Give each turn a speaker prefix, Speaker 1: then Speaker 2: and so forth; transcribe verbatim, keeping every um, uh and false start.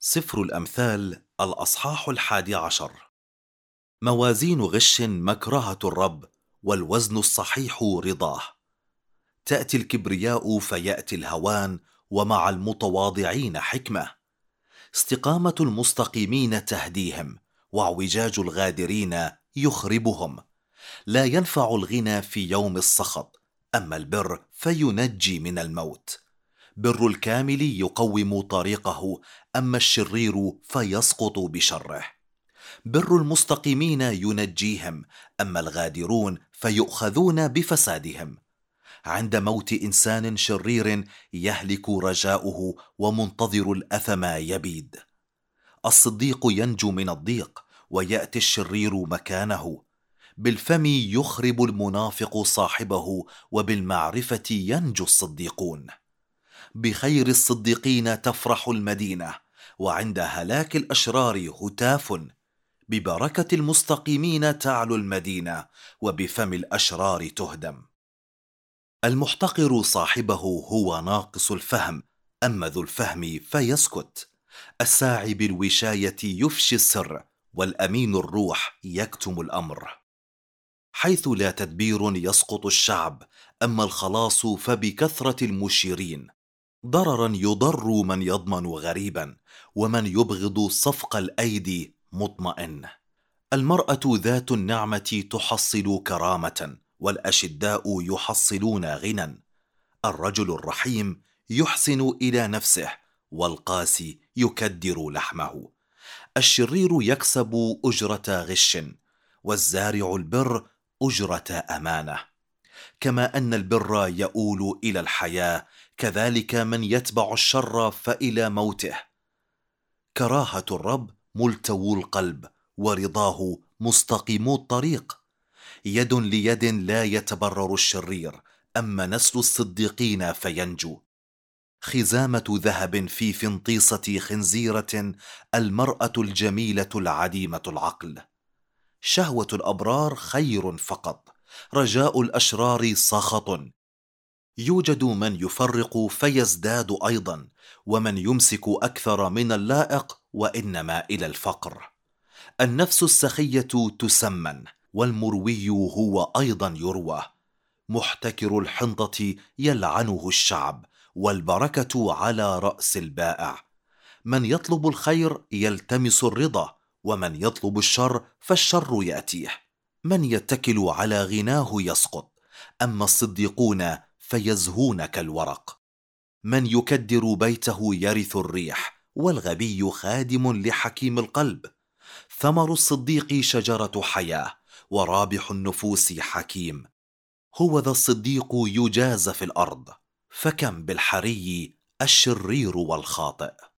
Speaker 1: سفر الأمثال الأصحاح الحادي عشر. موازين غش مكرهة الرب، والوزن الصحيح رضاه. تأتي الكبرياء فيأتي الهوان، ومع المتواضعين حكمة. استقامة المستقيمين تهديهم، واعوجاج الغادرين يخربهم. لا ينفع الغنى في يوم السخط، أما البر فينجي من الموت. بر الكامل يقوم طريقه، أما الشرير فيسقط بشره. بر المستقيمين ينجيهم، أما الغادرون فيؤخذون بفسادهم. عند موت إنسان شرير يهلك رجاؤه، ومنتظر الأثم يبيد. الصديق ينجو من الضيق، ويأتي الشرير مكانه. بالفم يخرب المنافق صاحبه، وبالمعرفة ينجو الصديقون. بخير الصديقين تفرح المدينة، وعند هلاك الأشرار هتاف. ببركة المستقيمين تعلو المدينة، وبفم الأشرار تهدم. المحتقر صاحبه هو ناقص الفهم، أما ذو الفهم فيسكت. الساعي بالوشاية يفشي السر، والأمين الروح يكتم الأمر. حيث لا تدبير يسقط الشعب، أما الخلاص فبكثرة المشيرين. ضررا يضر من يضمن غريبا، ومن يبغض صفق الأيدي مطمئن. المرأة ذات النعمة تحصل كرامة، والأشداء يحصلون غنى. الرجل الرحيم يحسن إلى نفسه، والقاسي يكدر لحمه. الشرير يكسب أجرة غش، والزارع البر أجرة أمانة. كما أن البر يؤول إلى الحياة، كذلك من يتبع الشر فإلى موته. كراهة الرب ملتو القلب، ورضاه مستقيم الطريق. يد ليد لا يتبرر الشرير، أما نسل الصديقين فينجو. خزامة ذهب في فنطيسة خنزيرة، المرأة الجميلة العديمة العقل. شهوة الأبرار خير فقط، رجاء الأشرار سخط. يوجد من يفرق فيزداد أيضا، ومن يمسك أكثر من اللائق، وإنما إلى الفقر. النفس السخية تسمن، والمروي هو أيضا يروى. محتكر الحنطة يلعنه الشعب، والبركة على رأس البائع. من يطلب الخير يلتمس الرضا، ومن يطلب الشر فالشر يأتيه. من يتكل على غناه يسقط، أما الصديقون فيزهون كالورق. من يكدر بيته يرث الريح، والغبي خادم لحكيم القلب. ثمر الصديق شجرة حياة، ورابح النفوس حكيم. هو ذا الصديق يجاز في الأرض، فكم بالحري الشرير والخاطئ.